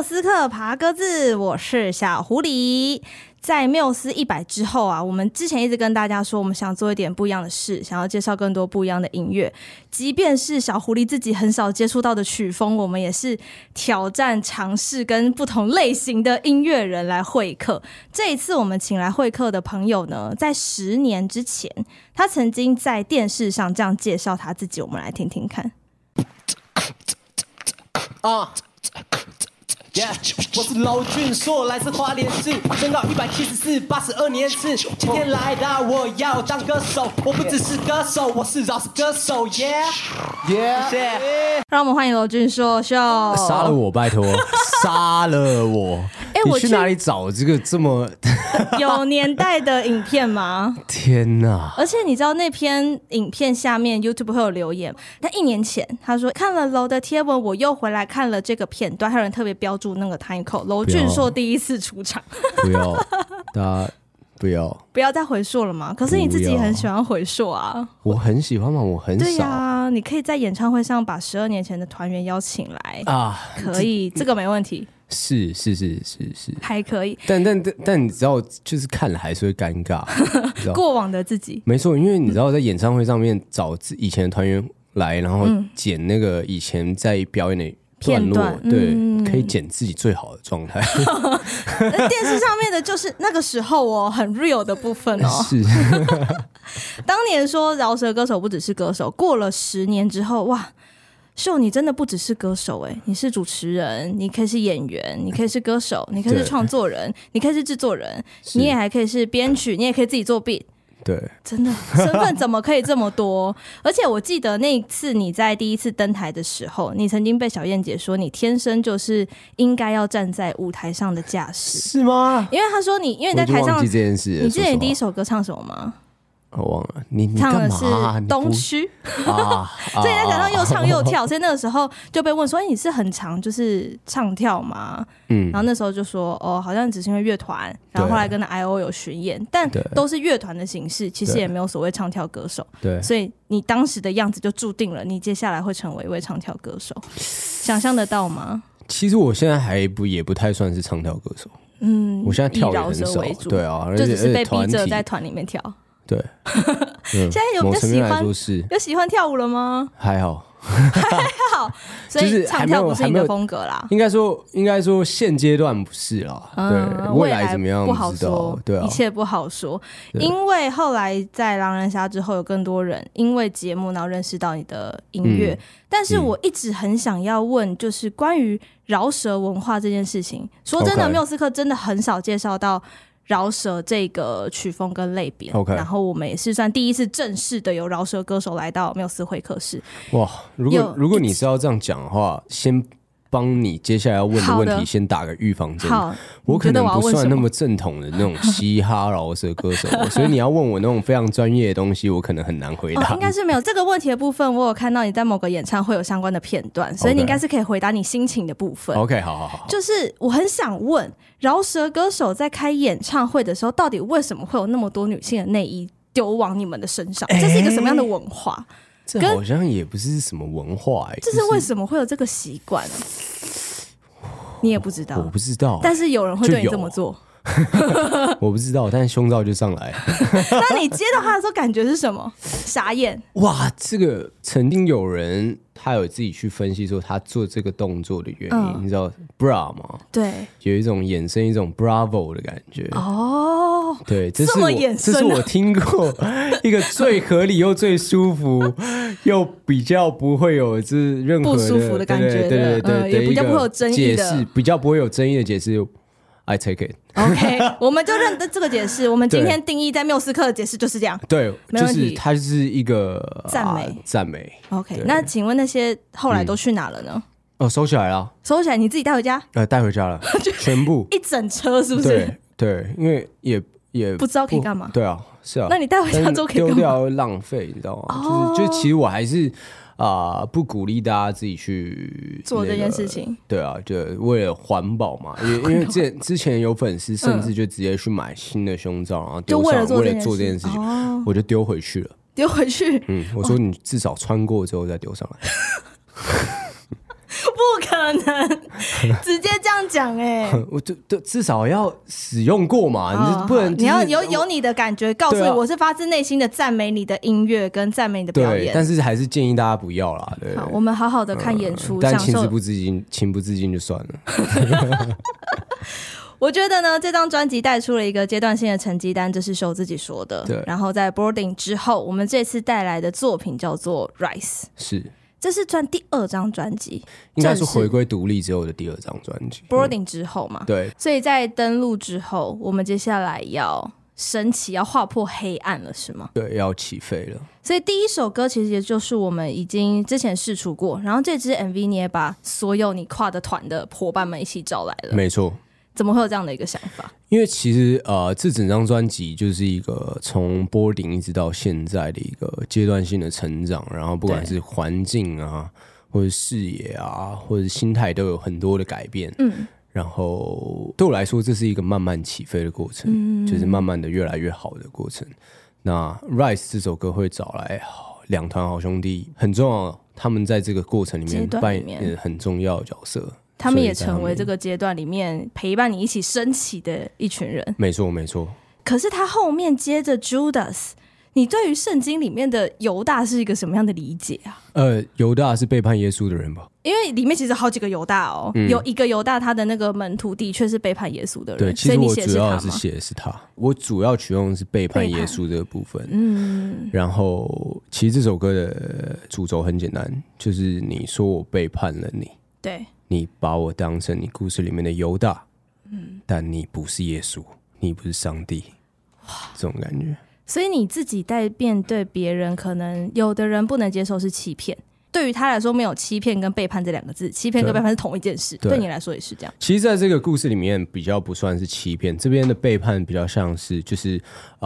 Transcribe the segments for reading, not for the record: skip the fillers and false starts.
斯克爬鸽子，我是小狐狸。在缪斯100之后啊，我们之前一直跟大家说，我们想做一点不一样的事，想要介绍更多不一样的音乐。即便是小狐狸自己很少接触到的曲风，我们也是挑战尝试跟不同类型的音乐人来会客。这一次我们请来会客的朋友呢，在10年之前，他曾经在电视上这样介绍他自己，我们来听听看。 我是娄俊硕，来自花莲市，身高174， 82年次。今天来到我要当歌手，我不只是歌手，我是饶舌歌手，谢谢。 让我们欢迎娄俊硕秀。 杀了我，拜托，杀了我！你去哪里找这个这么有年代的影片吗？ 天哪！ 而且你知道那篇影片下面 YouTube 会有留言，但1年前他说看了娄的贴文，我又回来看了这个片段，还有人特别标注那个 time code， 娄俊硕第一次出场。 不要，大家不要再回溯了吗？可是你自己很喜欢回溯啊。 我很喜欢嘛，我很少。 对呀，你可以在演唱会上把12年前的团员邀请来啊，可以，这个没问题。 是， 还可以。 但你知道，就是看了还是会尴尬。 过往的自己， 没错，因为你知道，在演唱会上面找以前的团员来，然后剪那个以前在表演的段落，对，可以剪自己最好的状态。 电视上面的就是那个时候我很 real 的部分哦。 是。 当年说饶舌歌手不只是歌手，过了10年之后，哇！秀，你真的不只是歌手欸，你是主持人，你可以是演员，你可以是歌手，你可以是创作人，你可以是制作人，你也还可以是编曲，你也可以自己作 beat。 对， 真的身份怎么可以这么多？而且我记得那一次你在第一次登台的时候，你曾经被小燕姐说你天生就是应该要站在舞台上的架势， 是吗？ 因为她说因为在台上， 忘记这件事， 你记得你第一首歌唱什么吗？ 我忘了，你唱的是东区啊，所以在台上又唱又跳，所以那个时候就被问说：“你是很常就是唱跳吗？”然后那时候就说：“哦，好像只是因为乐团。”然后后来跟 I.O 有巡演，但都是乐团的形式，其实也没有所谓唱跳歌手。对，所以你当时的样子就注定了你接下来会成为一位唱跳歌手，想象得到吗？ 其实我现在也不太算是唱跳歌手，我现在跳也很少，对啊， 就只是被逼着在团里面跳。 对， 现在有比较喜欢跳舞了吗？ 还好， 所以唱跳不是你的风格啦。 应该说现阶段不是啦，对，未来怎么样不好说，对啊，一切不好说。因为后来在狼人杀之后，有更多人因为节目然后认识到你的音乐，但是我一直很想要问，就是关于饶舌文化这件事情。说真的，缪斯克真的很少介绍到饶舌这个曲风跟类别，然后我们也是算第一次正式的有饶舌歌手来到缪斯会客室。 哇，如果你是要这样讲的话，先帮你接下来要问的问题先打个预防针。好，我可能不算那么正统的那种嘻哈饶舌歌手，所以你要问我那种非常专业的东西，我可能很难回答。 应该是没有这个问题的部分，我有看到你在某个演唱会有相关的片段，所以你应该是可以回答你心情的部分。 OK， 好， 就是我很想问，饶舌歌手在开演唱会的时候，到底为什么会有那么多女性的内衣丢往你们的身上？这是一个什么样的文化？ 这好像也不是什么文化这是为什么会有这个习惯？你也不知道， 我不知道， 但是有人会对你这么做。 我不知道，但是胸罩就上来了。 那你接到他的时候感觉是什么？傻眼。 哇，这个曾经有人他有自己去分析说他做这个动作的原因，你知道 bra 吗？ 对， 有一种衍生一种 bravo 的感觉。 哦， 对，这是我听过一个最合理又最舒服又比较不会有任何的不舒服的感觉， 对， 也比较不会有争议的解释，比较不会有争议的解释。I take it. OK， 我们就认得这个解释。我们今天定义在缪斯克的解释就是这样。 对，就是它是一个赞美。 OK， 那请问那些后来都去哪了呢？ 收起来了。 收起来，你自己带回家？ 带回家了，全部一整车是不是？ 对，因为也不知道可以干嘛。 对啊，是啊。 那你带回家之后可以干嘛？ 丢掉浪费，你知道吗？就是其实我还是。不鼓励大家自己去做这件事情。 对啊，就为了环保嘛，因为之前有粉丝甚至就直接去买新的胸罩，然后丢上为了做这件事情，我就丢回去了。 丢回去？ 我说你至少穿过之后再丢上来。 不可能直接这样讲我就至少要使用过嘛，你不能、 你要有你的感觉告诉你，我是发自内心的赞美你的音乐跟赞美你的表演。 对，但是还是建议大家不要啦。对， 好，我们好好的看演出， 但情不自禁就算了。 我觉得呢，这张专辑带出了一个阶段性的成绩单，这是秀自己说的。 对， 然后在 Boarding 之后，我们这次带来的作品叫做 Rise， 是， 这是算第2张专辑， 应该是回归独立之后的第2张专辑。 Boarding 之后嘛， 对， 所以在登陆之后，我们接下来要升起，要划破黑暗了，是吗？ 对，要起飞了。 所以第一首歌其实也就是我们已经之前释出过，然后这支 MV 你也把所有你跨的团的伙伴们一起找来了。 没错。 怎么会有这样的一个想法？ 因为其实这整张专辑就是一个从 Boarding 一直到现在的一个阶段性的成长，然后不管是环境啊，或者视野啊，或者心态都有很多的改变。然后对我来说，这是一个慢慢起飞的过程，就是慢慢的越来越好的过程。那 Rise 这首歌会找来2团好兄弟，很重要，他们在这个过程里面扮演很重要的角色。 他们也成为这个阶段里面陪伴你一起升起的一群人。 没错没错。 可是他后面接着 Judas， 你对于圣经里面的犹大是一个什么样的理解啊？ 犹大是背叛耶稣的人吧？ 因为里面其实好几个犹大哦，有一个犹大他的那个门徒的确是背叛耶稣的人。 对，其实我主要是写的是他，我主要取用的是背叛耶稣这个部分。然后其实这首歌的主轴很简单，就是你说我背叛了你， 对， 你把我当成你故事里面的犹大，但你不是耶稣，你不是上帝，这种感觉。 所以你自己在面对别人，可能有的人不能接受是欺骗，对于他来说没有欺骗跟背叛这2个字，欺骗跟背叛是同一件事， 对你来说也是这样。 其实在这个故事里面比较不算是欺骗，这边的背叛比较像是就是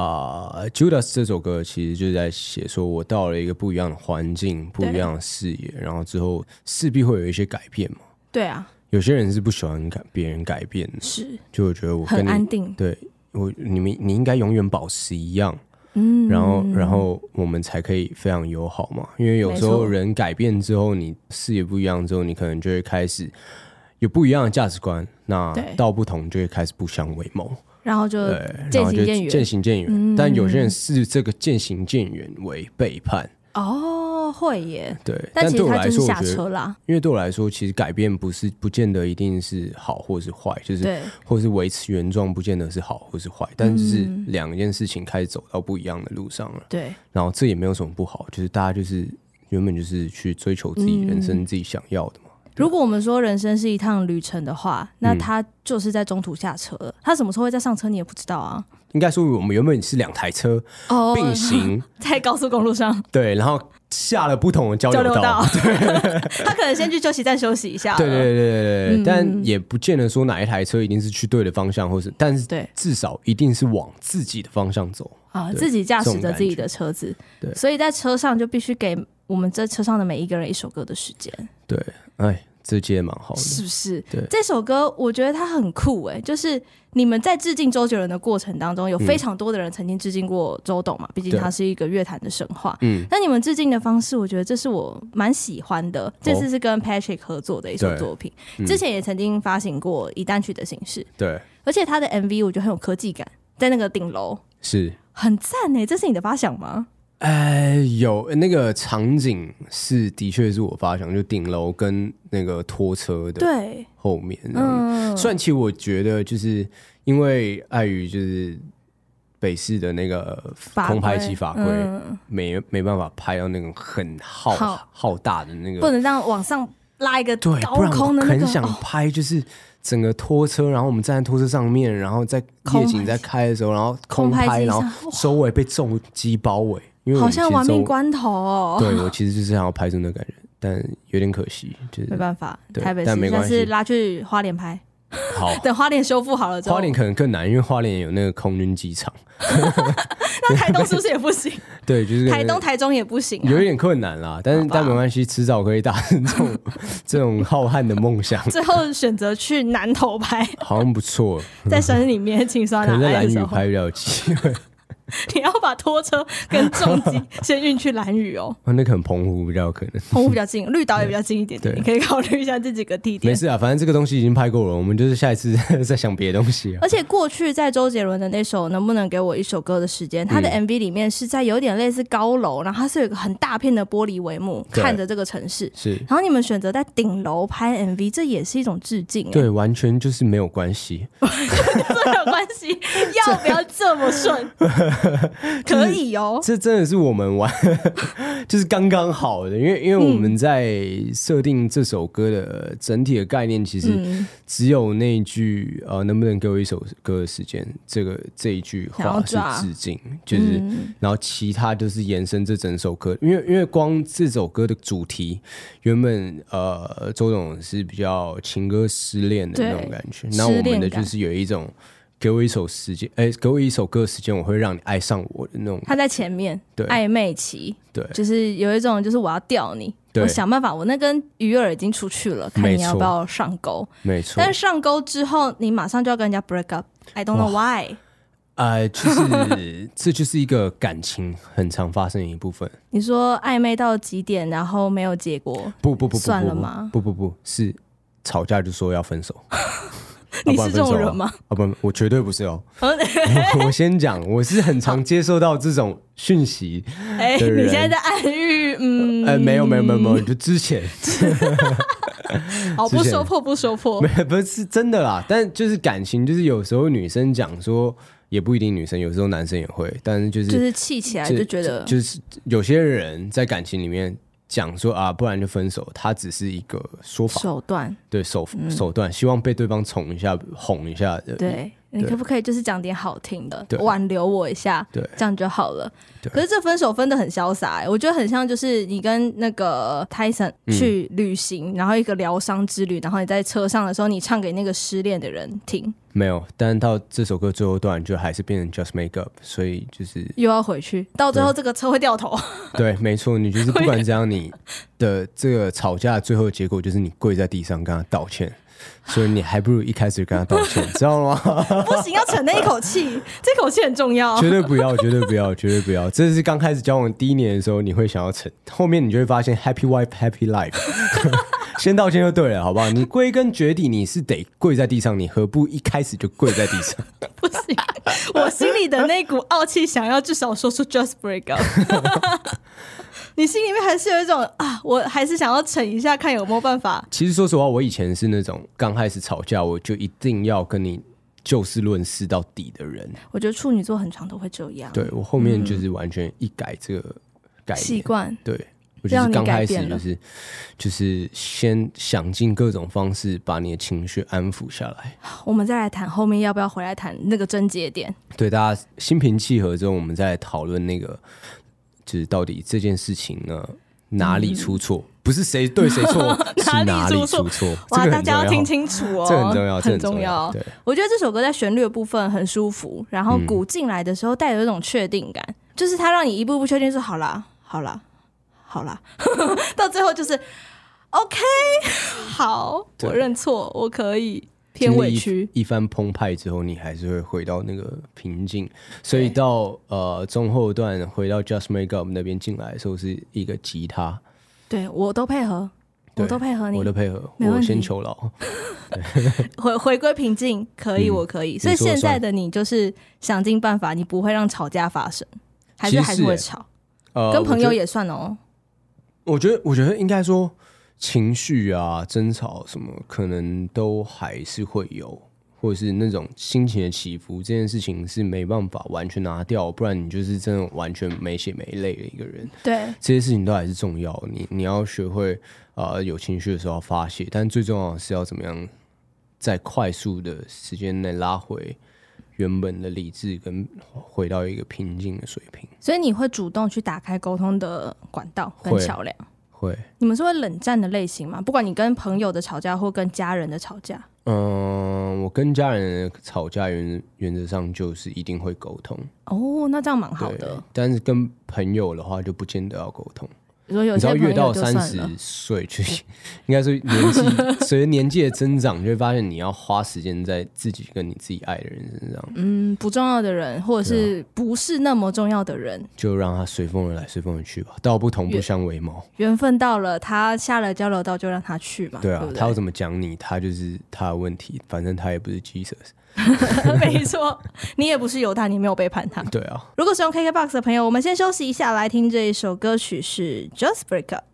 Judas 这首歌其实就是在写说我到了一个不一样的环境，不一样的视野，然后之后势必会有一些改变嘛。 对啊， 有些人是不喜欢别人改变的， 是， 就我觉得我跟你很安定， 对你应该永远保持一样。然后我们才可以非常友好嘛，因为有时候人改变之后，你视野不一样之后，你可能就会开始有不一样的价值观，那道不同就会开始不相为谋， 然后就渐行渐远， 渐行渐远。但有些人视这个渐行渐远为背叛。 会耶， 对， 但其实他就是下车啦。 因为对我来说，其实改变不见得一定是好或是坏，就是或是维持原状，不见得是好或是坏，但就是2件事情开始走到不一样的路上了。 对， 然后这也没有什么不好，就是大家就是原本就是去追求自己人生自己想要的嘛。 如果我们说人生是一趟旅程的话，那他就是在中途下车了，他什么时候会再上车你也不知道啊。应该说我们原本是2台车并行在高速公路上， 对，然后下了不同的交流道， 他可能先去休息站休息一下， 对，但也不见得说哪一台车一定是去对的方向，或是，但是至少一定是往自己的方向走啊，自己驾驶着自己的车子，对，所以在车上就必须给我们这车上的每一个人一首歌的时间， 对，这接蛮好的， 是不是？ 对， 这首歌我觉得它很酷就是你们在致敬周杰伦的过程当中，有非常多的人曾经致敬过周董嘛，毕竟他是一个乐坛的神话。那你们致敬的方式，我觉得这是我蛮喜欢的。这次是跟 Patrick 合作的一首作品，之前也曾经发行过以单曲的形式。对，而且他的 MV 我觉得很有科技感，在那个顶楼是很赞这是你的发想吗？ 有那个场景是的确是我发想，就顶楼跟那个拖车的后面。虽然其实我觉得就是因为碍于就是北市的那个空拍机法规，没办法拍到那种很浩大的那个， 不能这样往上拉一个高空的那个。 很想拍就是整个拖车，然后我们站在拖车上面，然后在夜景在开的时候，然后空拍，然后周围被重机包围。 好像玩命关头对，我其实就是想要拍出那感觉，但有点可惜，就是没办法，台北市但是拉去花莲拍。 好， 等花莲修复好了之后， 花莲可能更难，因为花莲有那个空军机场。 那台东是不是也不行？ 对，就是台东、台中也不行， 有一点困难啦。但没关系，迟早可以达成这种浩瀚的梦想。 最后选择去南投拍， 好像不错， 在山里面轻刷拿可能在兰屿拍比较有机会。 你要把拖车跟重机先运去兰屿哦。 那可能澎湖比较有可能， 澎湖比较近，绿岛也比较近一点点，你可以考虑一下这几个地点。 没事啊，反正这个东西已经拍过了，我们就是下一次再想别的东西而且过去在周杰伦的那首《能不能给我一首歌的时间》，他的 MV 里面是在有点类似高楼，然后它是有一个很大片的玻璃帷幕看着这个城市， 是。 然后你们选择在顶楼拍 MV， 这也是一种致敬。 对，完全就是没有关系， 没有关系，要不要这么顺？可以哦， 这真的是我们玩，就是刚刚好的，因为我们在设定这首歌的整体的概念，其实只有那一句能不能给我一首歌的时间，这一句话是致敬，就是然后其他就是延伸这整首歌，因为光这首歌的主题原本周董是比较情歌失恋的那种感觉，那我们的就是有一种给我一首时间，给我一首歌的时间，我会让你爱上我的那种。他在前面，对，暧昧期， 对， 就是有一种就是我要钓你，我想办法，我那根鱼饵已经出去了，看你要不要上钩， 没错。 但是上钩之后，你马上就要跟人家 break up，I don't know why。 就是这就是一个感情很常发生的一部分。 你说暧昧到极点，然后没有结果， 不， 算了吗？ 不是吵架就说要分手。 你是这种人吗？ 不，我绝对不是哦。我先讲，我是很常接受到这种讯息的人。 你现在在暗喻？ 没有，就之前。 好，不说破， 不是真的啦。但就是感情，就是有时候女生讲说。也不一定女生，有时候男生也会，但是就是气起来就觉得， 就是有些人在感情里面讲说啊，不然就分手，他只是一个说法手段， 对手段，希望被对方宠一下、哄一下的。 对，你可不可以就是讲点好听的，挽留我一下， 对， 这样就好了。可是这分手分得很潇洒，我觉得很像就是你跟那个 Tyson 去旅行，然后一个疗伤之旅，然后你在车上的时候，你唱给那个失恋的人听。 没有，但到这首歌最后段就还是变成 Just Make Up， 所以就是又要回去，到最后这个车会掉头。 对，没错，你就是不管怎样，你的这个吵架最后的结果就是你跪在地上跟他道歉，所以你还不如一开始就跟他道歉，知道吗？ 不行，要逞那一口气，这口气很重要。 绝对不要，绝对不要，绝对不要。这是刚开始交往第一年的时候，你会想要逞，后面你就会发现 Happy Wife Happy Life。先道歉就对了，好不好？你归根结底你是得跪在地上，你何不一开始就跪在地上？ 不行，我心里的那股傲气想要至少说出 just break up。你心里面还是有一种我还是想要逞一下，看有没有办法。 其实说实话，我以前是那种刚开始吵架我就一定要跟你就事论事到底的人。 我觉得处女座很常都会这样。 对，我后面就是完全一改这个概念习惯。 对。我就是刚开始就是先想尽各种方式把你的情绪安抚下来。 我们再来谈后面要不要回来谈那个症结点。 对，大家心平气和之后，我们再来讨论那个，就是到底这件事情呢哪里出错，不是谁对谁错，是哪里出错。 哇，大家要听清楚哦， 这很重要， 很重要。对，我觉得这首歌在旋律的部分很舒服，然后鼓进来的时候带有一种确定感，就是它让你一步步确定说好啦，到最后就是 OK， 好，我认错，我可以，偏委屈。 一番澎湃之后，你还是会回到那个平静。所以到中后段回到 Just Make Up 那边进来的时候，是一个吉他。 对，我都配合，你， 我都配合，我先求饶。 回归平静，可以，我可以。所以现在的你就是想尽办法，你不会让吵架发生，还是会吵？跟朋友也算哦。 我觉得应该说情绪啊、争吵什么，可能都还是会有，或者是那种心情的起伏，这件事情是没办法完全拿掉，不然你就是真的完全没血没泪的一个人。 对， 这些事情都还是重要，你要学会有情绪的时候发泄，但最重要的是要怎么样在快速的时间内拉回原本的理智，跟回到一个平静的水平。 所以你会主动去打开沟通的管道跟桥梁？ 会。 你们是会冷战的类型吗？不管你跟朋友的吵架或跟家人的吵架。 我跟家人的吵架原则上就是一定会沟通。 哦，那这样蛮好的。 但是跟朋友的话就不见得要沟通。 你知道越到30岁，就应该说随着年纪的增长，就会发现你要花时间在自己跟你自己爱的人身上。 不重要的人，或者是不是那么重要的人， 就让他随风而来，随风而去吧。道不同不相为谋， 缘分到了，他下了交流道就让他去嘛。 对啊， 对， 他要怎么讲你，他就是他的问题，反正他也不是 Jesus。 没错，你也不是犹太，你没有背叛他。 对啊。 如果使用 KKBOX 的朋友，我们先休息一下，来听这一首歌曲是 Just Break Up。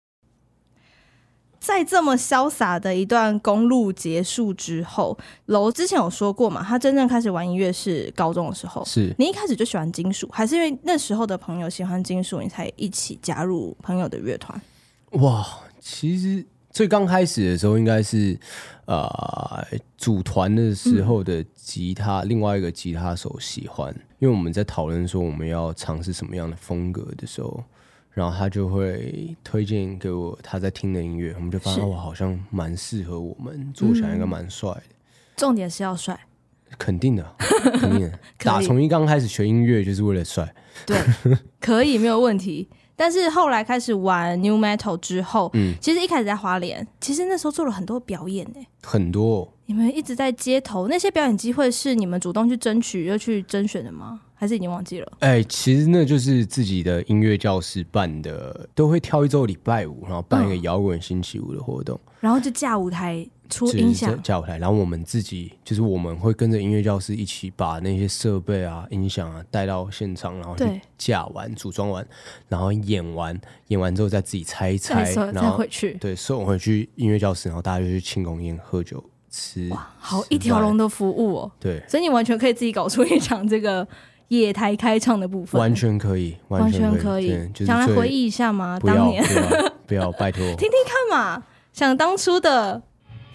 在这么潇洒的一段公路结束之后，楼之前有说过嘛，他真正开始玩音乐是高中的时候。 是你一开始就喜欢金属，还是因为那时候的朋友喜欢金属，你才一起加入朋友的乐团？ 哇，其实最刚开始的时候应该是组团的时候的吉他，另外一个吉他手喜欢，因为我们在讨论说我们要尝试什么样的风格的时候，然后他就会推荐给我他在听的音乐，我们就发现好像蛮适合我们，做起来应该蛮帅的。 重点是要帅， 肯定的，肯定的。打从一刚开始学音乐就是为了帅， 对，可以没有问题。但是后来开始玩 New Metal 之后，其实一开始在花莲，其实那时候做了很多表演很多。 你们一直在街头，那些表演机会是你们主动去争取又去甄选的吗？还是已经忘记了？ 其实那就是自己的音乐教室办的，都会挑一周礼拜五，然后办一个摇滚星期五的活动， 然后就架舞台出音响， 架舞台，然后我们自己就是我们会跟着音乐教室一起把那些设备啊、音响啊带到现场，然后去架完、组装完，然后演完之后再自己拆一拆，然后回去， 对，送回去音乐教室，然后大家就去庆功宴、喝酒、吃， 哇，好一条龙的服务哦。 对， 所以你完全可以自己搞出一场这个野台开唱的部分， 完全可以， 完全可以。想来回忆一下吗？当年不要，拜托， 听听看嘛。想当初的，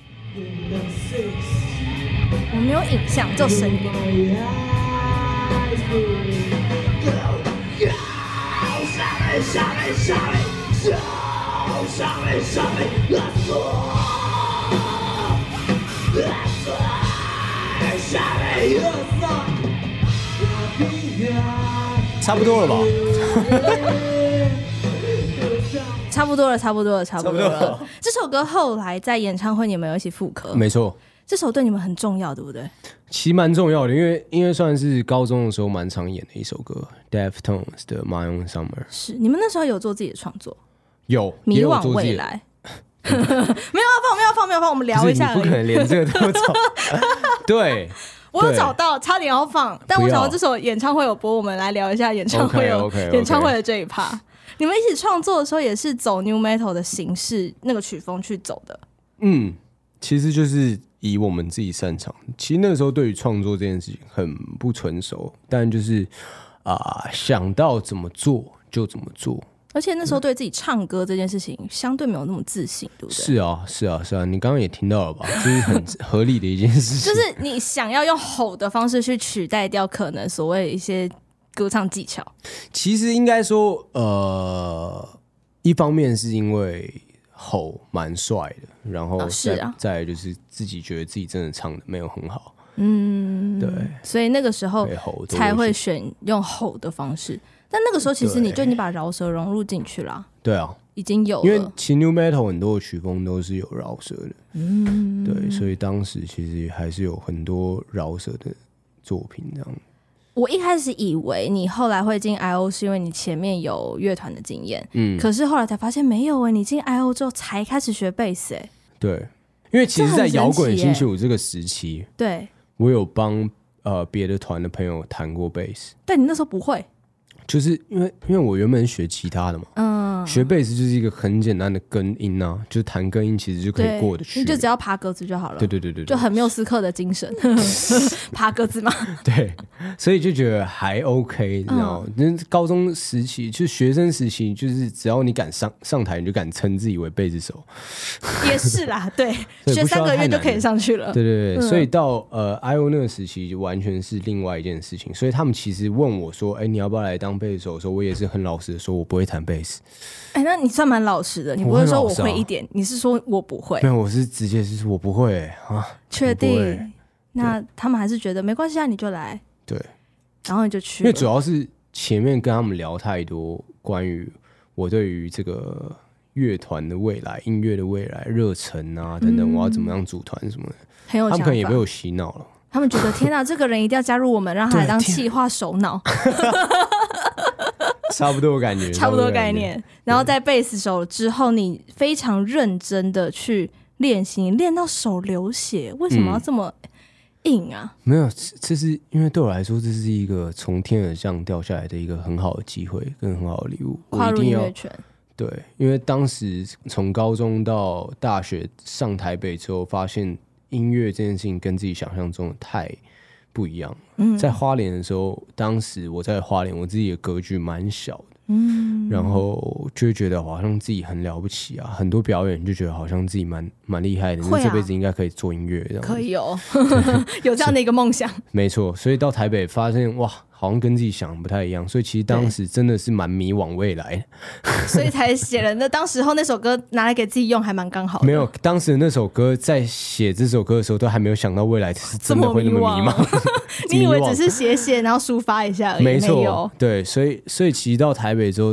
我没有影像，只有声音。 差不多了吧？ 差不多了。这首歌后来在演唱会你们有一起复刻， 没错。 这首对你们很重要，对不对？ 其实蛮重要的，因为算是高中的时候蛮常演的一首歌 ，Deftones 的《My Own Summer》。 是你们那时候有做自己的创作？ 有迷惘未来。没有要放，我们聊一下而已。 你不可能连这个都找。对。 我有找到，差点要放，但我想到这首演唱会有播，我们来聊一下演唱会演唱会的这一趴。你们一起创作的时候也是走 New Metal 的形式，那个曲风去走的。 其实就是以我们自己擅长。其实那个时候对于创作这件事情很不成熟，但就是想到怎么做就怎么做。 而且那时候对自己唱歌这件事情相对没有那么自信，对不对？ 是啊，你刚刚也听到了吧？这是很合理的一件事情。 就是你想要用吼的方式去取代掉可能所谓一些歌唱技巧。 其实应该说，一方面是因为吼蛮帅的，然后再来就是自己觉得自己真的唱的没有很好，对， 所以那个时候才会选用吼的方式。但那个时候其实你把饶舌融入进去了， 对啊， 已经有了。 因为其实 New Metal 很多的曲风都是有饶舌的，对，所以当时其实还是有很多饶舌的作品这样。 我一开始以为你后来会进 IO 是因为你前面有乐团的经验，可是后来才发现没有你进 IO 之后才开始学贝斯对，因为其实在摇滚星期五这个时期， 对， 我有帮别的团的朋友弹过贝斯， 但你那时候不会。 就是因为我原本学吉他的嘛，学贝斯就是一个很简单的根音啊，就是弹根音其实就可以过得去， 你就只要爬格子就好了。 对， 就很缪斯克的精神，爬格子嘛。 对，所以就觉得还 OK，你知道吗？高中时期就是学生时期，就是只要你敢上台，你就敢称自己为贝斯手。 也是啦，对，学3个月就可以上去了。 对，所以到IO 那个时期就完全是另外一件事情。所以他们其实问我说：“你要不要来当贝斯手的时候，我也是很老实的说，我不会弹贝斯。 那你算蛮老实的，你不会说我会一点，你是说我不会？ 没有，我是直接是我不会啊。 确定？那他们还是觉得没关系啊，你就来。 对， 然后你就去了。 因为主要是前面跟他们聊太多关于我对于这个乐团的未来、音乐的未来、热忱啊等等，我要怎么样组团什么的， 很有想法。 他们可能也被我洗脑了。 他们觉得天哪，这个人一定要加入我们，让他来当企划首脑。 差不多感觉， 差不多概念。然后在贝斯手之后，你非常认真的去练习，练到手流血，为什么要这么硬啊？ 没有，这是因为对我来说，这是一个从天而降掉下来的一个很好的机会跟很好的礼物。 跨入音乐圈， 对，因为当时从高中到大学上台北之后，发现音乐这件事情跟自己想象中的太不一样。在花莲的时候，当时我在花莲，我自己的格局蛮小的，然后就会觉得好像自己很了不起啊，很多表演就觉得好像自己蛮厉害的，你这辈子应该可以做音乐这样。 可以哦，有这样的一个梦想。 没错，所以到台北发现哇，好像跟自己想的不太一样，所以其实当时真的是蛮迷惘未来， 所以才写了当时候那首歌拿来给自己用，还蛮刚好的。 没有，当时那首歌在写这首歌的时候，都还没有想到未来是真的会那么迷茫。 你以为只是写然后抒发一下而已？ 没错，对，所以其实到台北之后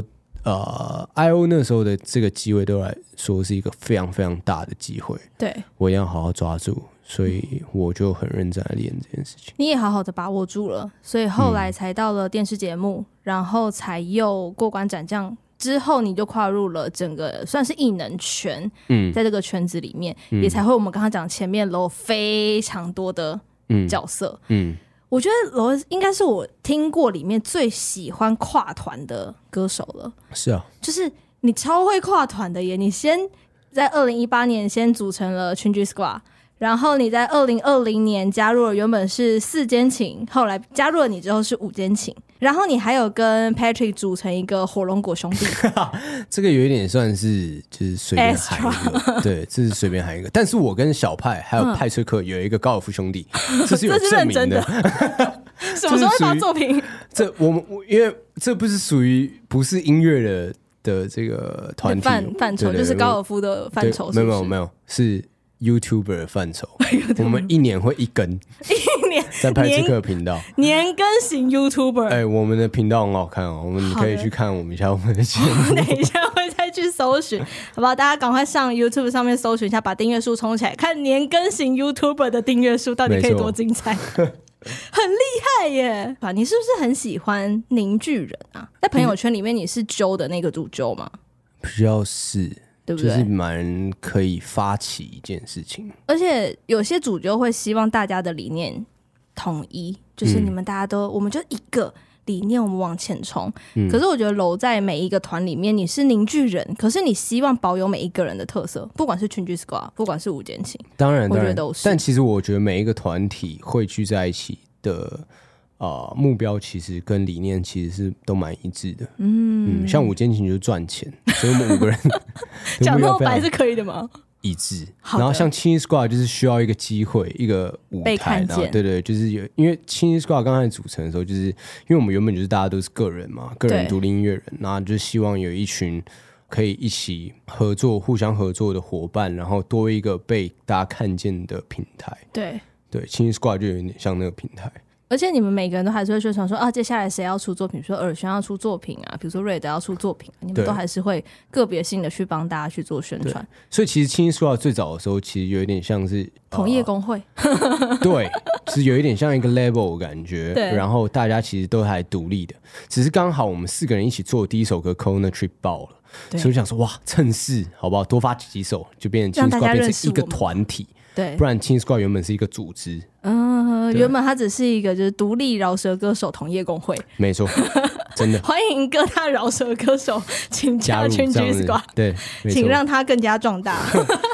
，IO 那时候的这个机会对我来说是一个非常非常大的机会， 对， 我一定要好好抓住。所以我就很认真来练这件事情。 你也好好的把握住了，所以后来才到了电视节目，然后才又过关斩将，之后你就跨入了整个算是艺能圈，在这个圈子里面，也才会我们刚刚讲前面楼非常多的角色。我觉得楼应该是我听过里面最喜欢跨团的歌手了。 是啊， 就是你超会跨团的耶！你先在2018年先组成了群居 Squad。然后你在2020年加入了原本是4间琴，后来加入了你之后是5间琴，然后你还有跟 Patrick 组成一个火龙果兄弟。 这个有一点算是就是随便喊一个，对，这是随便喊一个。但是我跟小派还有派崔克有一个高尔夫兄弟，这是有证明的。 什么时候会发作品？ 因为这不是属于不是音乐的这个团体范畴，就是高尔夫的范畴。 没有是。YouTuber 的范畴，我们1年会1更， 一年在派崔克频道年更型 YouTuber。 我们的频道很好看哦，我们可以去看我们一下我们的节目。 等一下会再去搜寻，好不好？大家赶快上 YouTube 上面搜寻一下，把订阅数冲起来，看年更型 YouTuber 的订阅数到底可以多精彩。很厉害耶！你是不是很喜欢凝聚人啊？在朋友圈里面，你是揪的那个主揪吗？ 比较是。 对不对？ 就是蛮可以发起一件事情， 而且有些主就会希望大家的理念统一，就是你们大家都，我们就一个理念，我们往前冲。可是我觉得楼在每一个团里面，你是凝聚人，可是你希望保有每一个人的特色，不管是群居 Squad， 不管是5间琴， 当然， 我觉得都是。 但其实我觉得每一个团体汇聚在一起的。目标其实跟理念其实是都蛮一致的。像5间琴就是赚钱，所以我们5个人讲那么白是可以的吗？ 一致。然后像青衣 Squad 就是需要一个机会，一个舞台， 被看见。 对，就是因为青衣 Squad 刚开始组成的时候，就是因为我们原本就是大家都是个人嘛，个人独立音乐人，然后就希望有一群可以一起合作、互相合作的伙伴，然后多一个被大家看见的平台。对，青衣 Squad 就有点像那个平台。 而且你们每个人都还是会宣传说接下来谁要出作品，比如说尔轩要出作品啊，比如说瑞德要出作品，你们都还是会个别性的去帮大家去做宣传。 所以其实青衣 Squad 最早的时候，其实有一点像是同业工会， 对，是有一点像一个 label 的感觉。然后大家其实都还独立的，只是刚好我们4个人一起做第一首歌《Corner Trip》爆了，所以我想说哇，趁势好不好多发几首，就变成青衣 Squad 变成一个团体。对，不然青衣 Squad 原本是一个组织。 原本它只是一个就是独立饶舌歌手同业工会。没错， 真的欢迎各大饶舌歌手请加群居 Squad， 对， 请让它更加壮大。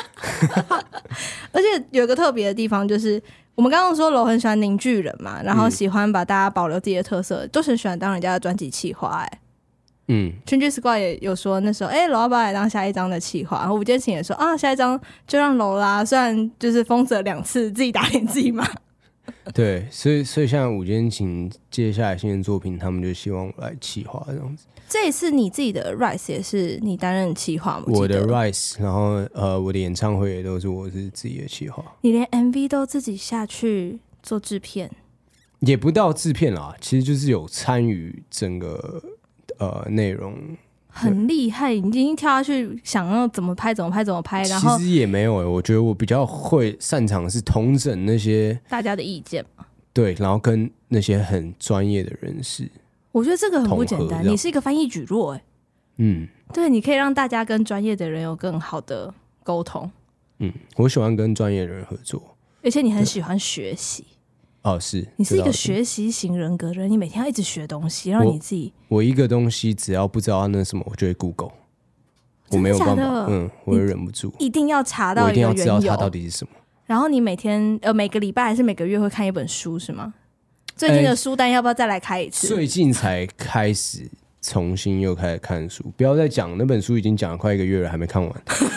而且有一个特别的地方，就是我们刚刚说楼很喜欢凝聚人嘛，然后喜欢把大家保留自己的特色，都很喜欢当人家的专辑企划。群居 Squad 也有说那时候楼要不要来当下一张的企划，然后5间琴也说下一张就让楼啦，虽然就是封泽2次自己打脸自己嘛。 对，所以像5间琴接下来新的作品，他们就希望我来企划这样子。 这一次你自己的 Rise 也是你担任企划吗？ 我的 Rise， 然后我的演唱会也都是我是自己的企划。 你连 MV 都自己下去做制片？ 也不到制片啦，其实就是有参与整个内容很厉害，你已经跳下去想要怎么拍，然后其实也没有我觉得我比较擅长的是统整那些大家的意见嘛。 对，然后跟那些很专业的人士， 我觉得这个很不简单。你是一个翻译蒟蒻对，你可以让大家跟专业的人有更好的沟通。 我喜欢跟专业的人合作， 而且你很喜欢学习。 是， 你是一个学习型人格的人，你每天要一直学东西，让你自己。 我一个东西只要不知道它那什么，我就会 Google。我没有办法，我会忍不住， 一定要查到一个缘由， 我一定要知道它到底是什么。 然后你每个礼拜还是每个月会看一本书是吗？最近的书单要不要再来开一次？ 最近才开始重新又开始看书，不要再讲那本书已经讲了快1个月了，还没看完。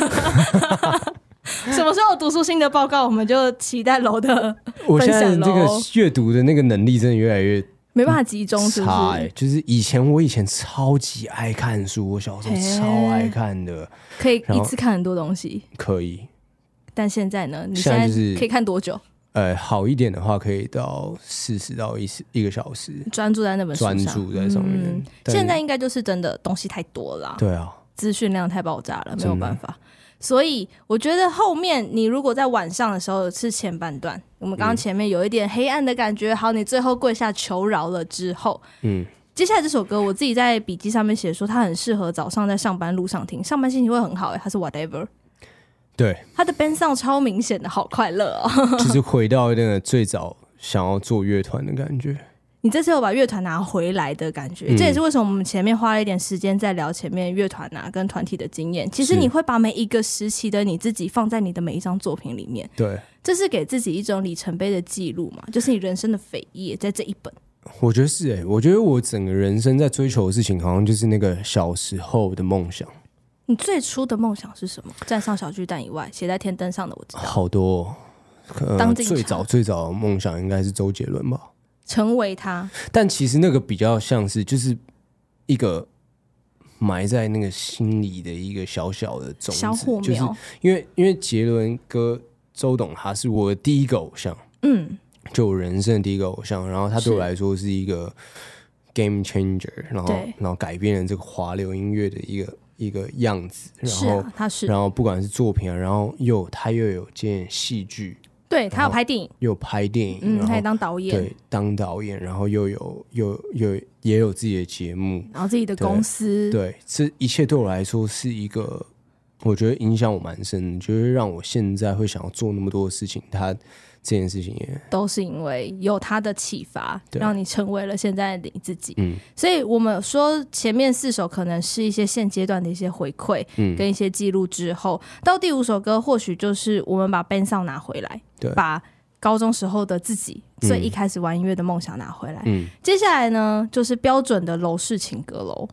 什么时候读书心得报告，我们就期待楼的分享。 我现在这个阅读的那个能力真的越来越没办法集中，是不是？ 就是我以前超级爱看书，我小时候超爱看的， 可以一次看很多东西， 可以。 但现在呢？你现在可以看多久？ 好一点的话，可以到40到1个小时， 专注在那本书上， 专注在上面。 现在应该就是真的东西太多了， 对啊， 资讯量太爆炸了，没有办法。所以我觉得后面你如果在晚上的时候是前半段，我们刚刚前面有一点黑暗的感觉，好，你最后跪下求饶了之后，接下来这首歌我自己在笔记上面写说，它很适合早上在上班路上听，上班心情会很好。它是 Whatever。 对， 他的 band sound 超明显的，好快乐哦！ 就是回到那个最早想要做乐团的感觉。 你这次有把乐团拿回来的感觉，这也是为什么我们前面花了一点时间在聊前面乐团跟团体的经验。其实你会把每一个时期的你自己放在你的每一张作品里面， 对， 这是给自己一种里程碑的记录嘛，就是你人生的扉页在这一本。 我觉得是我觉得我整个人生在追求的事情，好像就是那个小时候的梦想。 你最初的梦想是什么？站上小巨蛋以外，写在天灯上的我知道好多。 当警察最早的梦想应该是周杰伦吧， 成为他。 但其实那个比较像是就是一个埋在那个心里的一个小小的种子， 小火苗。 就是因为杰伦哥周董他是我的第一个偶像，就我人生的第一个偶像，然后他对我来说是一个 game changer， 然后改变了这个华流音乐的一个样子，然后不管是作品然后他又有接戏剧， 对，他有拍电影， 又拍电影， 他也当导演， 对，当导演，然后也有自己的节目， 然后自己的公司， 对，这一切对我来说是一个，我觉得影响我蛮深的，就是让我现在会想要做那么多的事情，这件事情也都是因为有他的启发，让你成为了现在的你自己。所以我们说前面4首可能是一些现阶段的一些回馈，跟一些记录之后，到第5首歌或许就是我们把 band sound 拿回来，把高中时候的自己最一开始玩音乐的梦想拿回来。接下来呢，就是标准的楼式情歌楼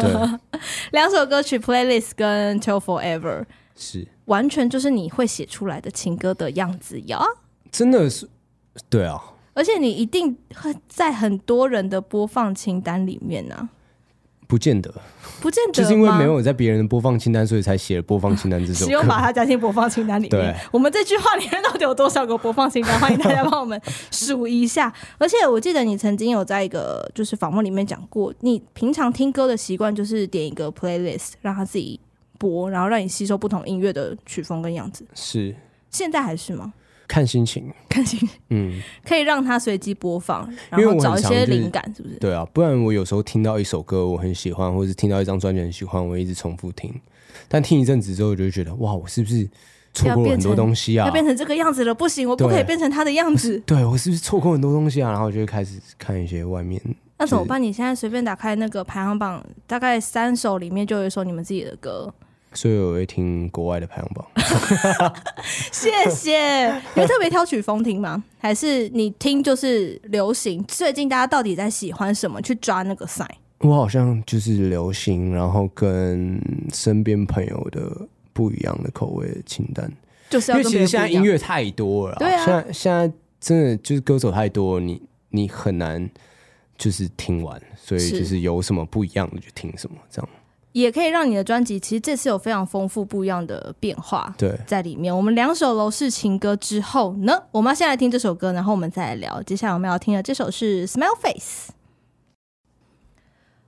，2首歌曲 Playlist 跟 Till Forever 是完全就是你会写出来的情歌的样子呀。 真的是，对啊， 而且你一定会在很多人的播放清单里面啊。 不见得就是因为没有在别人的播放清单，所以才写了播放清单这首歌， 希望把它加进播放清单里面。 对， 我们这句话里面到底有多少个播放清单？欢迎大家帮我们数一下。而且我记得你曾经有在一个就是访问里面讲过，你平常听歌的习惯就是点一个 playlist 让它自己播，然后让你吸收不同音乐的曲风跟样子。 是， 现在还是吗？ 看心情， 可以让它随机播放，然后找一些灵感，是不是？ 对啊，不然我有时候听到一首歌我很喜欢，或者听到一张专辑很喜欢，我一直重复听，但听一阵子之后，我就会觉得哇，我是不是错过了很多东西啊？ 要变成这个样子了，不行，我不可以变成他的样子。 对，我是不是错过很多东西啊？然后我就会开始看一些外面。 那怎么办？你现在随便打开那个排行榜，大概3首里面就有一首你们自己的歌。 所以我会听国外的排行榜。 谢谢。你会特别挑曲风听吗？还是你听就是流行？最近大家到底在喜欢什么？去抓那个 sign。 我好像就是流行，然后跟身边朋友的不一样的口味的清单。 就是要跟别人不一样， 因为其实现在音乐太多了， 对啊， 现在真的就是歌手太多，你很难就是听完，所以就是有什么不一样的就听什么，这样。 也可以让你的专辑其实这次有非常丰富不一样的变化在里面。我们2首楼式情歌之后呢，我们要先来听这首歌，然后我们再来聊接下来我们要听的这首是 Smell Face。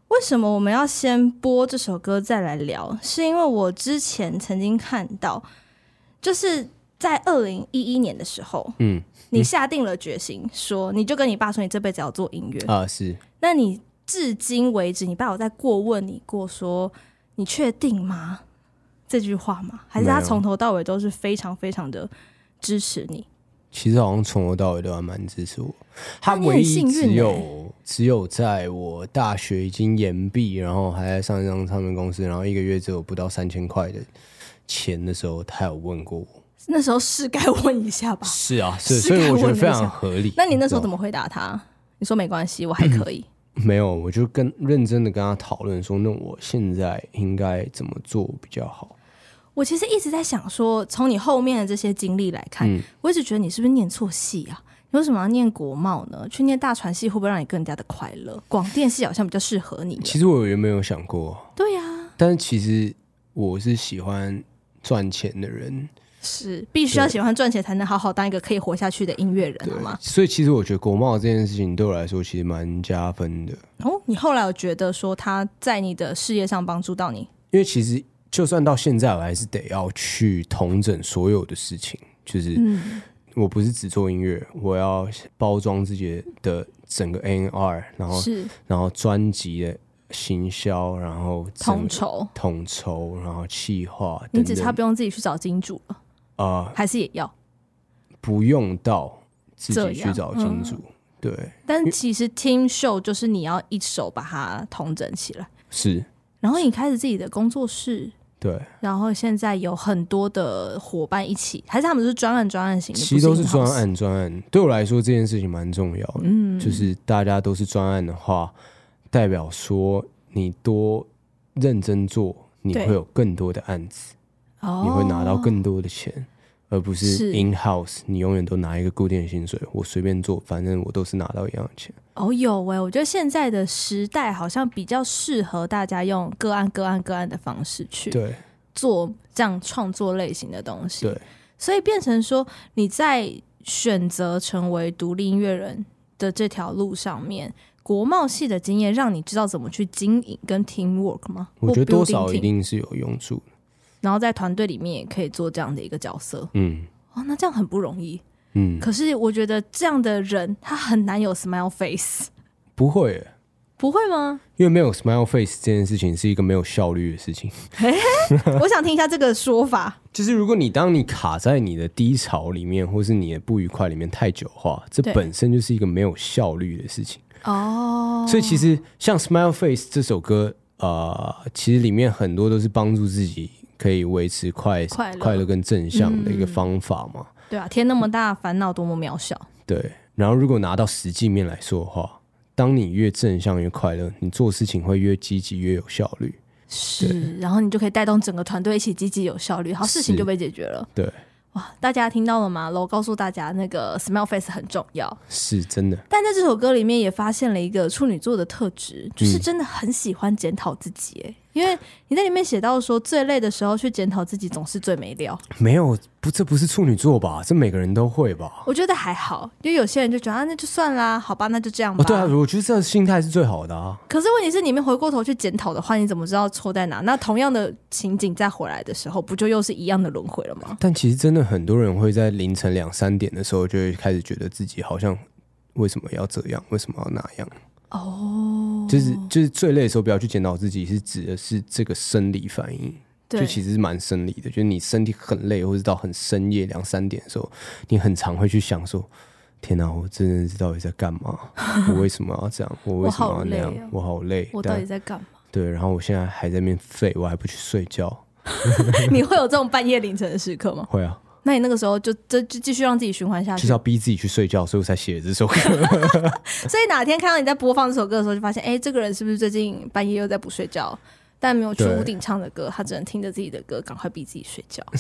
为什么我们要先播这首歌再来聊？是因为我之前曾经看到，就是在2011年的时候，你下定了决心说，你就跟你爸说你这辈子要做音乐啊，是。 那你至今为止，你爸有在过问你过说你确定吗？这句话吗？还是他从头到尾都是非常非常的支持你？ 其实好像从头到尾都还蛮支持我。他唯一只有在我大学已经延毕，然后还在上一张唱片公司，然后1个月只有不到3000块的钱的时候，他有问过我。 那时候是该问一下吧？ 是啊，是，所以我觉得非常合理。 那你那时候怎么回答他？你说没关系，我还可以。 没有，我就认真的跟他讨论说，那我现在应该怎么做比较好？ 我其实一直在想说，从你后面的这些经历来看，我一直觉得你是不是念错系啊？你为什么要念国贸呢？去念大传系会不会让你更加的快乐？广电系好像比较适合你。 其实我原本有想过， 对啊， 但是其实我是喜欢赚钱的人， 是必须要喜欢赚钱才能好好当一个可以活下去的音乐人，好吗？ 所以其实我觉得国贸这件事情对我来说其实蛮加分的。 哦，你后来有觉得说他在你的事业上帮助到你？ 因为其实就算到现在，我还是得要去统整所有的事情，就是我不是只做音乐，我要包装自己的整个 A&R， 然后专辑的行销，然后统筹，然后企划等等。 你只差不用自己去找金主了还是也要？ 不用到自己去找金主，对。 但其实 team show 就是你要一手把它统整起来， 是。 然后你开始自己的工作室。 对， 然后现在有很多的伙伴一起，还是他们是专案型的？ 其实都是专案。对我来说，这件事情蛮重要的。就是大家都是专案的话，代表说你多认真做，你会有更多的案子，你会拿到更多的钱，而不是 in house， 你永远都拿一个固定的薪水，我随便做，反正我都是拿到一样的钱。 有我觉得现在的时代好像比较适合大家用个案的方式去做这样创作类型的东西。 对， 所以变成说你在选择成为独立音乐人的这条路上面，国贸系的经验让你知道怎么去经营跟 teamwork 吗？ 我觉得多少一定是有用处的。 然后在团队里面也可以做这样的一个角色。那这样很不容易。可是我觉得这样的人他很难有 smile face。 不会耶。 不会吗？ 因为没有 smile face 这件事情是一个没有效率的事情。 我想听一下这个说法。 就是如果当你卡在你的低潮里面或是你的不愉快里面太久的话，这本身就是一个没有效率的事情。所以其实像 smile face 这首歌其实里面很多都是帮助自己可以维持快乐跟正向的一个方法嘛。 对啊，天那么大，烦恼多么渺小。 对，然后如果拿到实际面来说的话，当你越正向越快乐，你做事情会越积极越有效率。 是，然后你就可以带动整个团队一起积极有效率，好，事情就被解决了。 对， 哇，大家听到了吗？我告诉大家，那个 smile face 很重要， 是真的。 但在这首歌里面也发现了一个处女座的特质，就是真的很喜欢检讨自己。因为你在里面写到说，最累的时候去检讨自己总是最没料。没有， 这不是处女座吧？这每个人都会吧？ 我觉得还好，因为有些人就觉得那就算啦，好吧，那就这样吧。 对啊，我觉得这个心态是最好的啊。 可是问题是，你们回过头去检讨的话，你怎么知道错在哪？那同样的情景再回来的时候，不就又是一样的轮回了吗？ 但其实真的很多人会在凌晨2、3点的时候，就会开始觉得自己好像为什么要这样，为什么要那样。就是最累的时候不要去检讨自己，是指的是这个生理反应。就其实是蛮生理的，就是你身体很累或者到很深夜2、3点的时候，你很常会去想说，天哪，我真的是到底在干嘛？我为什么要这样？我为什么要那样？我好累， 我到底在干嘛？ 对，然后我现在还在那边废，我还不去睡觉。 你会有这种半夜凌晨的时刻吗？ 会啊。 那你那个时候就继续让自己循环下去， 就是要逼自己去睡觉，所以我才写了这首歌。 所以哪天看到你在播放这首歌的时候，就发现，这个人是不是最近半夜又在不睡觉？但没有去屋顶唱的歌，他只能听着自己的歌，赶快逼自己睡觉。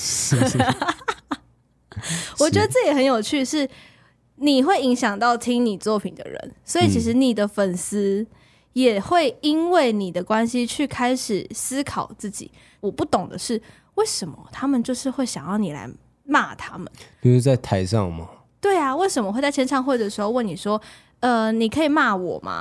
我觉得这也很有趣，是你会影响到听你作品的人，所以其实你的粉丝也会因为你的关系去开始思考自己。我不懂的是，为什么他们就是会想要你来骂他们？ 就是在台上吗？ 对啊，为什么会在签唱会的时候问你说，你可以骂我吗？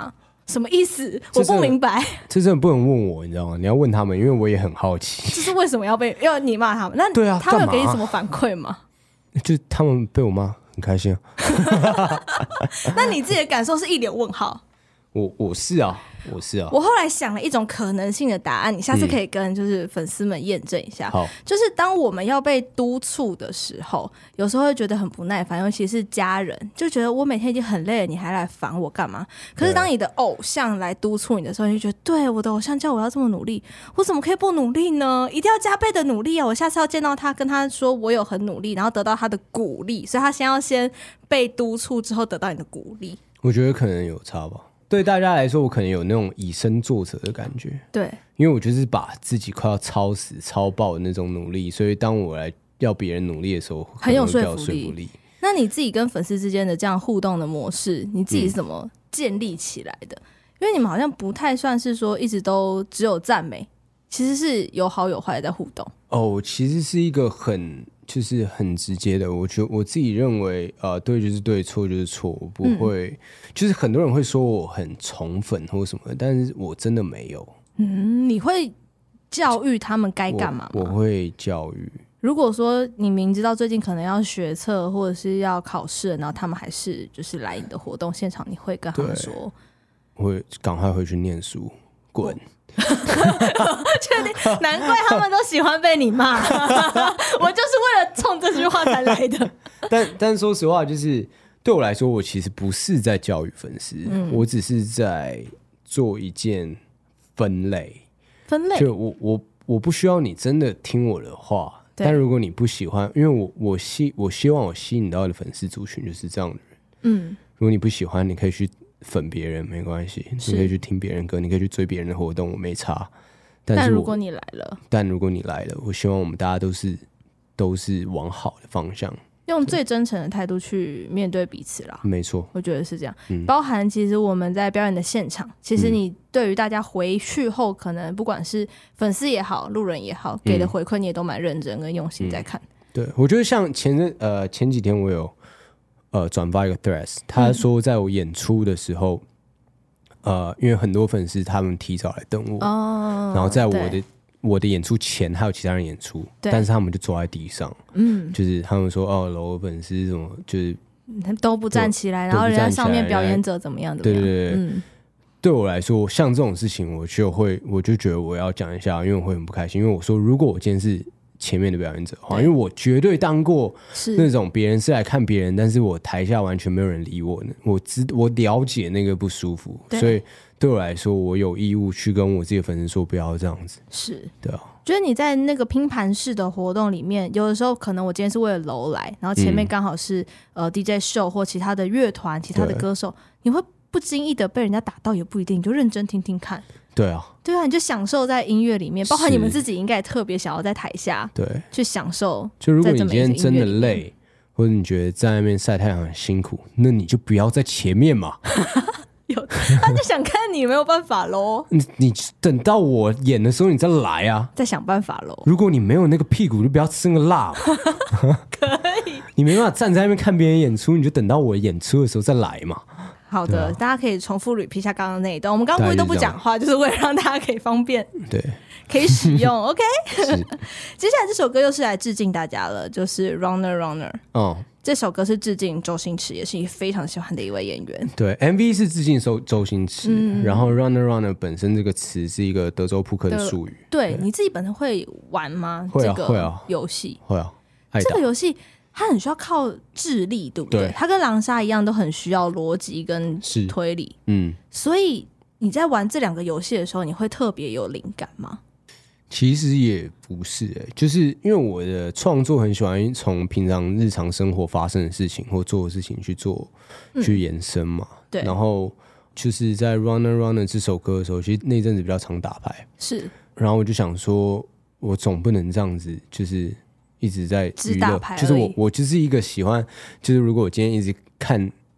什么意思？我不明白。 这真的不能问我，你知道吗？你要问他们，因为我也很好奇。 就是为什么要你骂他们？那对啊， 他们有给你什么反馈吗？ 就他们被我骂很开心啊。 那你自己的感受是一脸问号。 我是啊。 我后来想了一种可能性的答案，你下次可以跟就是粉丝们验证一下。 好， 就是当我们要被督促的时候，有时候会觉得很不耐烦，尤其是家人，就觉得我每天已经很累了，你还来烦我干嘛？可是当你的偶像来督促你的时候，你就觉得对，我的偶像叫我要这么努力，我怎么可以不努力呢？一定要加倍的努力啊！我下次要见到他，跟他说我有很努力，然后得到他的鼓励，所以他先被督促之后得到你的鼓励。 我觉得可能有差吧。对大家来说，我可能有那种以身作则的感觉。 对， 因为我就是把自己快要超死、超爆的那种努力，所以当我来要别人努力的时候， 很有说服力。那你自己跟粉丝之间的这样互动的模式，你自己是怎么建立起来的？因为你们好像不太算是说一直都只有赞美，其实是有好有坏的在互动。 哦，其实是一个很直接的，我自己认为，对就是对，错就是错，我不会，就是很多人会说我很宠粉或什么，但是我真的没有。 你会教育他们该干嘛吗？ 我会教育。 如果说你明知道最近可能要学测或者是要考试，然后他们还是就是来你的活动现场，你会跟他们说？我会赶快回去念书，滚。 确定？难怪他们都喜欢被你骂。我就是为了冲这句话才来的。 但说实话，就是对我来说，我其实不是在教育粉丝，我只是在做一件分类。就我不需要你真的听我的话，但如果你不喜欢，因为我希望我吸引到的粉丝族群就是这样的人。如果你不喜欢，你可以去粉别人没关系，你可以去听别人歌，你可以去追别人的活动，我没差。 但如果你来了， 我希望我们大家都是往好的方向， 用最真诚的态度去面对彼此啦。 没错， 我觉得是这样。包含其实我们在表演的现场，其实你对于大家回去后，可能不管是粉丝也好，路人也好，给的回馈你也都蛮认真跟用心在看。 对，我觉得像前几天我有转发一个 threads， 他说在我演出的时候，因为很多粉丝他们提早来等我，然后在我的演出前还有其他人演出，但是他们就坐在地上，就是他们说楼粉丝什么就是都不站起来，然后人家上面表演者怎么样的？ 对，对我来说，像这种事情我就觉得我要讲一下，因为我会很不开心，因为我说如果我今天是前面的表演者的话，因为我绝对当过那种别人是来看别人，但是我台下完全没有人理我呢。我了解那个不舒服，所以对我来说，我有义务去跟我自己的粉丝说不要这样子。 是， 对啊。 觉得你在那个拼盘式的活动里面，有的时候可能我今天是为了楼来，然后前面刚好是DJ 秀或其他的乐团、其他的歌手，你会不经意的被人家打到也不一定，你就认真听听看。 对啊， 你就享受在音乐里面，包括你们自己应该也特别想要在台下去享受。 就如果你今天真的累，或者你觉得在那边晒太阳很辛苦，那你就不要在前面嘛。 他就想看你，没有办法咯。 你等到我演的时候你再来啊， 再想办法咯。 如果你没有那个屁股，就不要吃那个辣嘛。 可以， 你没办法站在那边看别人演出，你就等到我演出的时候再来嘛。 好的，大家可以重复 repeat 一下刚刚那一段。我们刚刚故意都不讲话，就是为了让大家可以方便， 对， 可以使用。OK， 接下来这首歌又是来致敬大家了，就是 Runner Runner。这首歌是致敬周星驰，也是非常喜欢的一位演员。 对 ，MV 是致敬周星驰，然后 Runner Runner 本身这个词是一个德州扑克的术语。 对，你自己本身会玩吗？ 会啊， 这个游戏会啊。 这个游戏它很需要靠智力，对不对？它跟狼杀一样，都很需要逻辑跟推理。所以你在玩这两个游戏的时候，你会特别有灵感吗？ 其实也不是就是因为我的创作很喜欢从平常日常生活发生的事情或做的事情去延伸嘛。对，然后就是在 Runner Runner 这首歌的时候，其实那阵子比较常打牌， 是， 然后我就想说，我总不能这样子，就是一直在娱乐，就是我就是一个喜欢，就是如果我今天一直看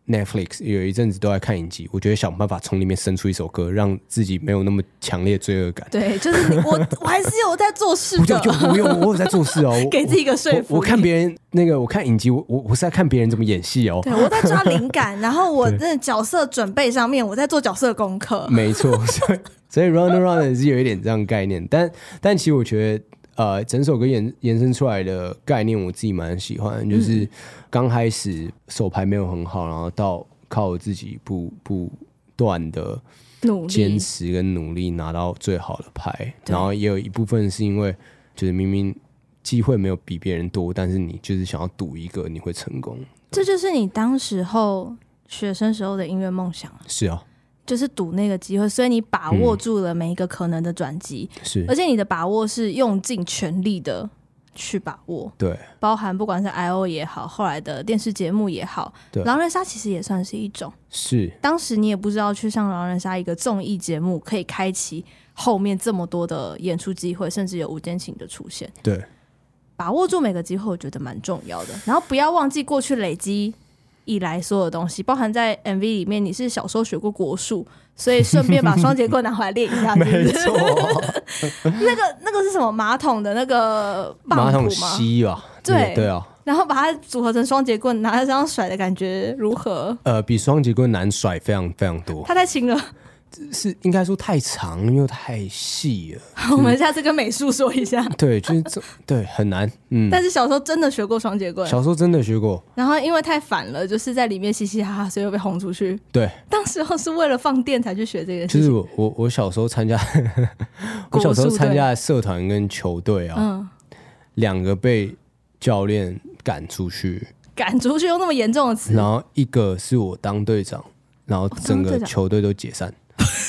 Netflix 有一阵子都在看影集，我觉得想办法从里面生出一首歌，让自己没有那么强烈的罪恶感。 对，就是我还是有在做事的， 我有在做事哦， 给自己一个说服。 我看别人我看影集，我是在看别人怎么演戏哦。 对，我在抓灵感，然后我的角色准备上面，我在做角色功课。 没错，所以 Run Around 是有一点这样的概念，但其实我觉得整首歌延伸出来的概念，我自己蛮喜欢的，就是刚开始手牌没有很好，然后到靠我自己不断的坚持跟努力拿到最好的牌，然后也有一部分是因为就是明明机会没有比别人多，但是你就是想要赌一个你会成功， 这就是你当时候学生时候的音乐梦想。 是啊， 就是赌那个机会，所以你把握住了每一个可能的转机， 是， 而且你的把握是用尽全力的去把握， 对， 包含不管是 I.O. 也好，后来的电视节目也好，狼人杀其实也算是一种， 是， 当时你也不知道去上狼人杀一个综艺节目可以开启后面这么多的演出机会，甚至有吴坚情的出现， 对， 把握住每个机会我觉得蛮重要的，然后不要忘记过去累积以来所有的东西，包含在 MV 里面你是小时候学过国术，所以顺便把双节棍拿回来练一下是不是？ 没错那个是什么马桶的那个棒马桶谱吗？ 吸吧，对啊， 然后把它组合成双节棍拿在身上甩的感觉如何？ 比双节棍难甩非常非常多， 它太轻了， 是应该说太长又太细了。 我们下次跟美术说一下。 对，就是对很难， 但是小时候真的学过双节棍， 小时候真的学过， 然后因为太烦了，就是在里面嘻嘻哈哈，所以又被轰出去。 对， 当时候是为了放电才去学这个事情。 就是我小时候参加，我小时候参加社团跟球队啊，两个被教练赶出去用那么严重的词， 然后一个是我当队长，然后整个球队都解散。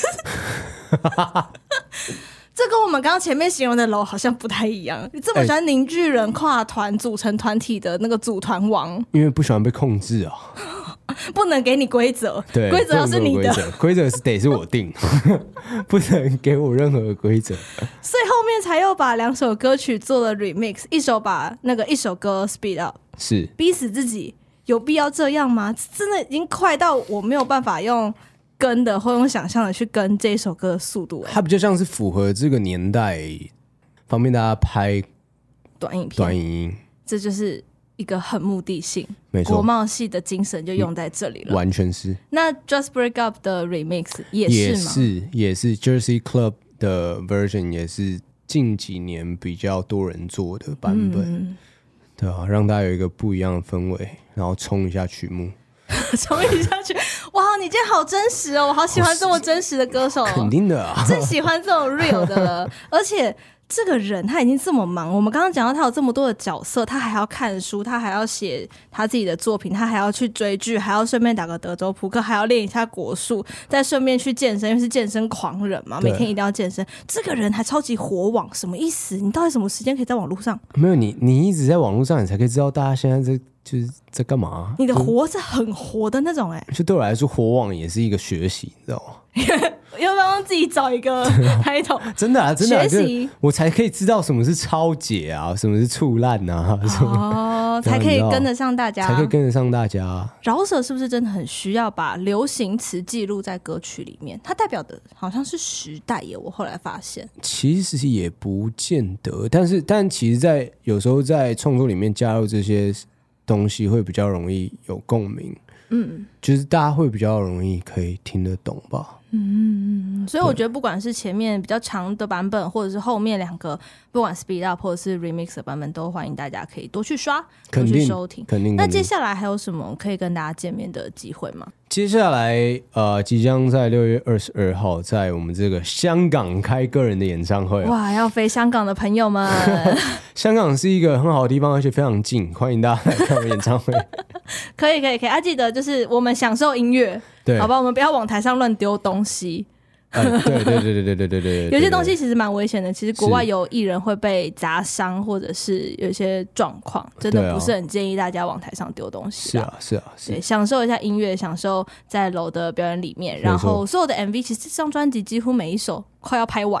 这跟我们刚刚前面形容的楼好像不太一样。你这么喜欢凝聚人、跨团组成团体的那个组团王， 因为不喜欢被控制啊， 不能给你规则， 对， 规则要是你的， 规则是我定，不能给我任何的规则。 所以后面才又把2首歌曲做了 remix， 一首把一首歌 speed up， 是逼死自己，有必要这样吗？真的已经快到我没有办法用跟的或用想象的去跟这一首歌的速度， 它比较像是符合这个年代，方便大家拍短影片、 短影音， 这就是一个很目的性， 没错， 国贸系的精神就用在这里了， 完全是。 那 Just Break Up 的 remix 也是吗？ 也是 Jersey Club 的 version， 也是近几年比较多人做的版本，对啊，让大家有一个不一样的氛围，然后冲一下曲目。 冲一下去，哇！你今天好真实哦，我好喜欢这么真实的歌手， 肯定的啊， 最喜欢这种 real 的了。而且这个人他已经这么忙，我们刚刚讲到他有这么多的角色，他还要看书，他还要写他自己的作品，他还要去追剧，还要顺便打个德州扑克，还要练一下国术，再顺便去健身，因为是健身狂人嘛，每天一定要健身。这个人还超级活网，什么意思？你到底什么时间可以在网络上？ 没有你一直在网络上，你才可以知道大家现在就是在干嘛。 你的活是很活的那种， 就对我来说，活网也是一个学习，你知道吗？ 要不要自己找一个title？ 真的啊，真的啊， 学习我才可以知道什么是超解啊，什么是触烂啊，什么才可以跟得上大家， 才可以跟得上大家。 饶舌是不是真的很需要把流行词记录在歌曲里面？它代表的好像是时代耶，我后来发现其实也不见得，但其实有时候在创作里面加入这些东西会比较容易有共鸣，就是大家会比较容易可以听得懂吧。 所以我觉得不管是前面比较长的版本，或者是后面2个不管 speed up 或者是 remix 的版本，都欢迎大家可以多去刷，多去收听。 肯定。 那接下来还有什么可以跟大家见面的机会吗？ 接下来即将在6月22号在我们这个香港开个人的演唱会。 哇，要飞香港的朋友们香港是一个很好的地方，而且非常近，欢迎大家来看我演唱会。 可以记得就是我们享受音乐，对，好吧，我们不要往台上乱丢东西。对，有些东西其实蛮危险的。其实国外有艺人会被砸伤，或者是有一些状况，真的不是很建议大家往台上丢东西。 是啊， 对，享受一下音乐，享受在楼的表演里面。然后所有的 MV， 其实这张专辑几乎每一首快要拍完了。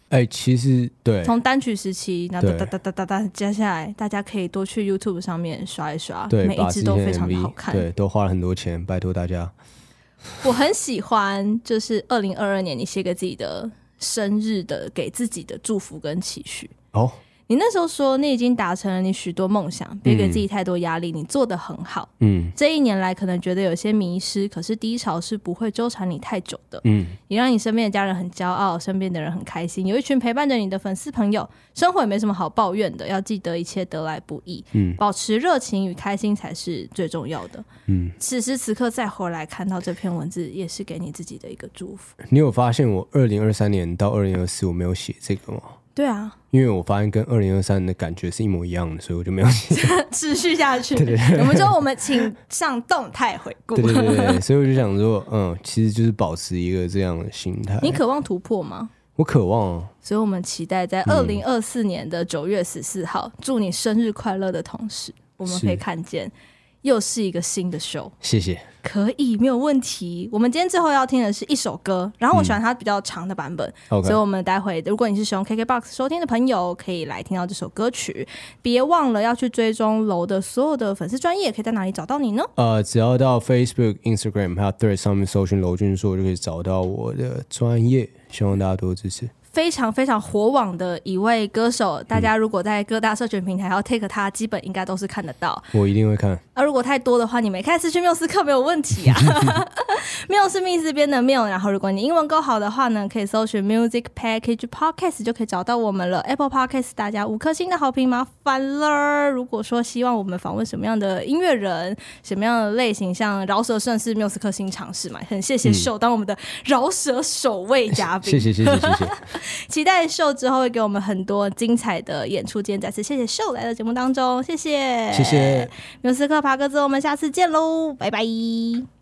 其实对， 从单曲时期，然后接下来大家可以多去 YouTube 上面刷一刷， 对， 每一支都非常的好看， 对，都花了很多钱，拜托大家。 我很喜欢，就是2022年你写给自己的生日的给自己的祝福跟期许。你那时候说你已经达成了你许多梦想，别给自己太多压力，你做得很好。这一年来可能觉得有些迷失，可是低潮是不会纠缠你太久的。也让你身边的家人很骄傲，身边的人很开心，有一群陪伴着你的粉丝朋友，生活也没什么好抱怨的，要记得一切得来不易。保持热情与开心才是最重要的。此时此刻再回来看到这篇文字，也是给你自己的一个祝福。 你有发现我2023年到2024我没有写这个吗？ 对啊， 因为我发现跟2023的感觉是一模一样的，所以我就没有写持续下去。 对， 我们请上动态回顾。 对，所以我就想说，其实就是保持一个这样的心态。 你渴望突破吗？ 我渴望啊， 所以我们期待在2024年的9月14号，祝你生日快乐的同时，我们可以看见又是一个新的 show。 谢谢。 可以，没有问题。我们今天最后要听的是一首歌，然后我喜欢它比较长的版本，所以我们待会如果你是使用 KKBOX 收听的朋友，可以来听到这首歌曲。别忘了要去追踪楼的所有的粉丝专页，可以在哪里找到你呢？ 只要到 Facebook、Instagram 还有 Threads 上面搜寻娄俊硕，就可以找到我的专页。希望大家多支持。 非常非常火网的一位歌手，大家如果在各大社群平台要 take 他，基本应该都是看得到。 我一定会看。 如果太多的话，你没看私讯缪斯克没有问题啊。缪是密斯边的缪，然后如果你英文够好的话呢，可以搜寻 Music Package Podcast 就可以找到我们了。Apple Podcast 大家5颗星的好评麻烦了。如果说希望我们访问什么样的音乐人，什么样的类型，像饶舌算是缪斯克新尝试嘛，很谢谢秀当我们的饶舌首位嘉宾。 谢谢。 期待秀之后会给我们很多精彩的演出。今天再次谢谢秀来到节目当中，谢谢缪斯克爬格子，我们下次见喽，拜拜。